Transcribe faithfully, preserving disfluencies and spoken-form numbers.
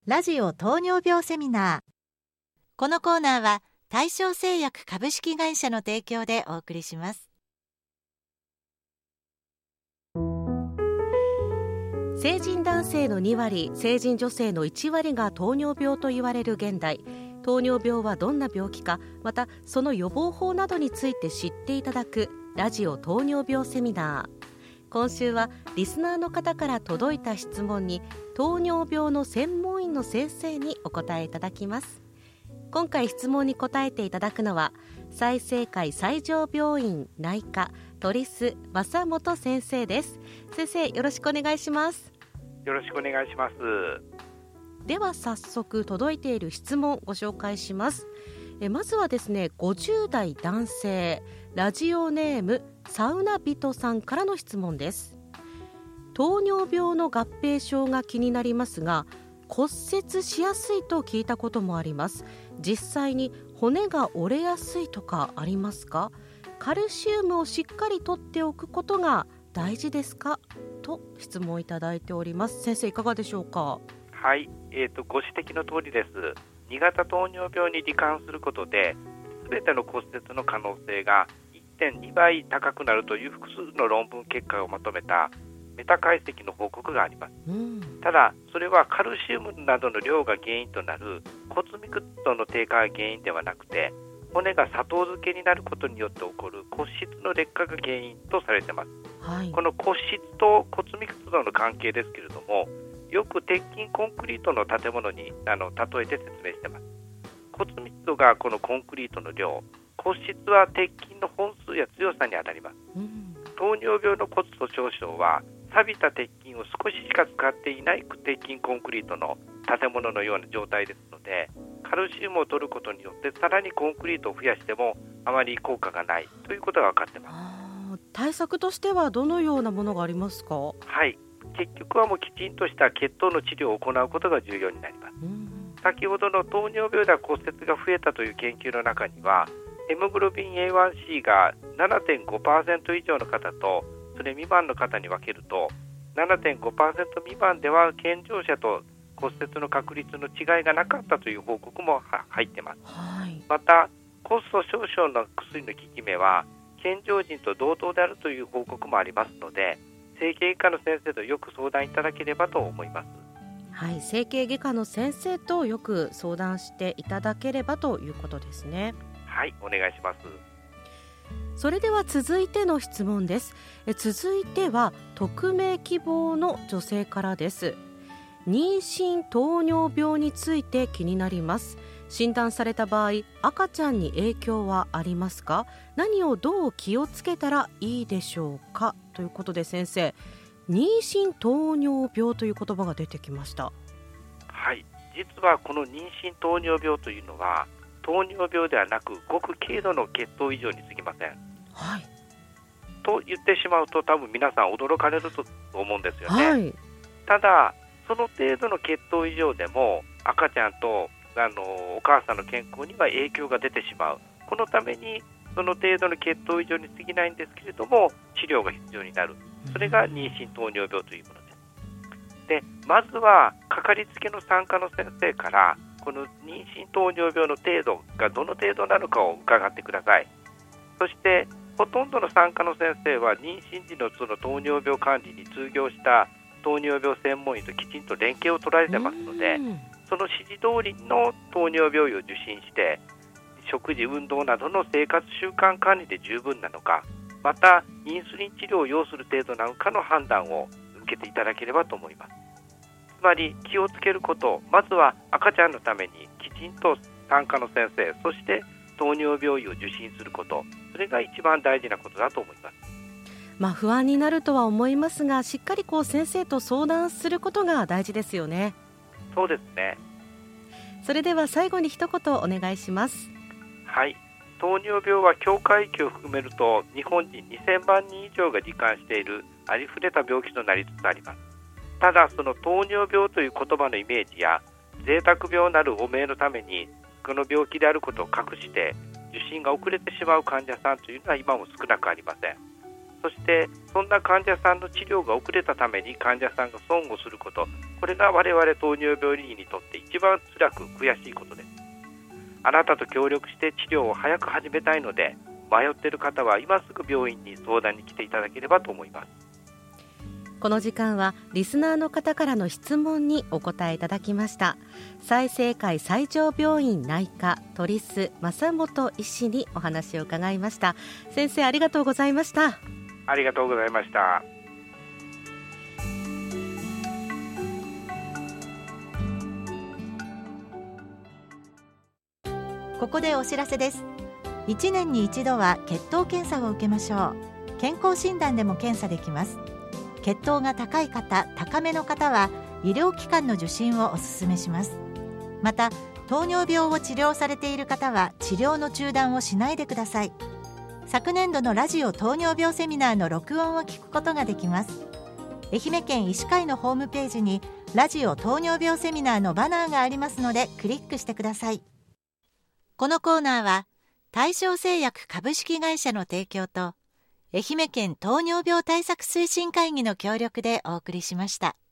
ラジオ糖尿病セミナー。このコーナーは大正製薬株式会社の提供でお送りします。 成人男性のに割、成人女性のいち割が糖尿病と言われる現代、糖尿病はどんな病気か、またその予防法などについて知っていただくラジオ糖尿病セミナー。今週はリスナーの方から届いた質問に糖尿病の専門医の先生にお答えいただきます。今回質問に答えていただくのは済生会西条病院内科鳥須正元先生です。先生、よろしくお願いします。 よろしくお願いします。 では早速届いている質問をご紹介します。えまずはですね、ごじゅう代男性、ラジオネームサウナ人さんからの質問です。糖尿病の合併症が気になりますが、骨折しやすいと聞いたこともあります。実際に骨が折れやすいとかありますか？カルシウムをしっかりとっておくことが大事ですか？と質問いただいております。先生、いかがでしょうか？ はい、えーと、ご指摘の通りです。に型糖尿病に罹患することで全ての骨折の可能性が いってんに 倍高くなるという複数の論文結果をまとめたメタ解析の報告があります、うん、ただそれはカルシウムなどの量が原因となる骨密度の低下が原因ではなくて、骨が砂糖漬けになることによって起こる骨質の劣化が原因とされています、はい、この骨質と骨密度の関係ですけれども、よく鉄筋コンクリートの建物にあの例えて説明しています。骨密度がこのコンクリートの量、骨質は鉄筋の本数や強さに当たります、うん、糖尿病の骨粗しょう症は錆びた鉄筋を少ししか使っていない鉄筋コンクリートの建物のような状態ですので、カルシウムを取ることによってさらにコンクリートを増やしてもあまり効果がないということが分かっています。 あ、対策としてはどのようなものがありますか？ はい、結局はもうきちんとした血糖の治療を行うことが重要になります、うん、先ほどの糖尿病では骨折が増えたという研究の中にはヘモグロビン エーワンシー が ななてんごパーセント 以上の方とそれ未満の方に分けると ななてんごパーセント 未満では健常者と骨折の確率の違いがなかったという報告も入っています、はい、また骨粗しょう症の薬の効き目は健常人と同等であるという報告もありますので、整形外科の先生とよく相談いただければと思います。 はい、整形外科の先生とよく相談していただければということですね。 はい、お願いします。 それでは続いての質問です。え続いては匿名希望の女性からです。妊娠糖尿病について気になります。診断された場合、赤ちゃんに影響はありますか？何をどう気をつけたらいいでしょうか？ということで、先生、妊娠糖尿病という言葉が出てきました。 はい、実はこの妊娠糖尿病というのは糖尿病ではなくごく軽度の血糖異常に過ぎません、はい、と言ってしまうと多分皆さん驚かれると思うんですよね、はい、ただその程度の血糖異常でも赤ちゃんとあのお母さんの健康には影響が出てしまう。このためにその程度の血糖異常に過ぎないんですけれども治療が必要になる。それが妊娠糖尿病というものです。で、まずはかかりつけの産科の先生からこの妊娠糖尿病の程度がどの程度なのかを伺ってください。そしてほとんどの産科の先生は妊娠時のその糖尿病管理に通業した糖尿病専門医ときちんと連携を取られてますので、その指示通りの糖尿病医を受診して食事、運動などの生活習慣管理で十分なのか、またインスリン治療を要する程度なのかの判断を受けていただければと思います。つまり気をつけること、まずは赤ちゃんのためにきちんと産科の先生、そして糖尿病医を受診すること、それが一番大事なことだと思います。 まあ、不安になるとは思いますが、しっかりこう先生と相談することが大事ですよね。 そうですね。 それでは最後に一言お願いします。 はい、糖尿病は境界域を含めると日本人にせんまんにん以上が罹患しているありふれた病気となりつつあります。ただその糖尿病という言葉のイメージや贅沢病なる汚名のためにこの病気であることを隠して受診が遅れてしまう患者さんというのは今も少なくありません。そしてそんな患者さんの治療が遅れたために患者さんが損をすること、 これが我々糖尿病医にとって一番辛く悔しいことです。あなたと協力して治療を早く始めたいので、迷っている方は今すぐ病院に相談に来ていただければと思います。 この時間はリスナーの方からの質問にお答えいただきました。済生会西条病院内科鳥栖正本医師にお話を伺いました。先生、ありがとうございました。 ありがとうございました。 ここでお知らせです。いちねんに一度は血糖検査を受けましょう。健康診断でも検査できます。血糖が高い方、高めの方は医療機関の受診をお勧めします。また、糖尿病を治療されている方は治療の中断をしないでください。昨年度のラジオ糖尿病セミナーの録音を聞くことができます。愛媛県医師会のホームページにラジオ糖尿病セミナーのバナーがありますのでクリックしてください。このコーナーは大正製薬株式会社の提供と愛媛県糖尿病対策推進会議の協力でお送りしました。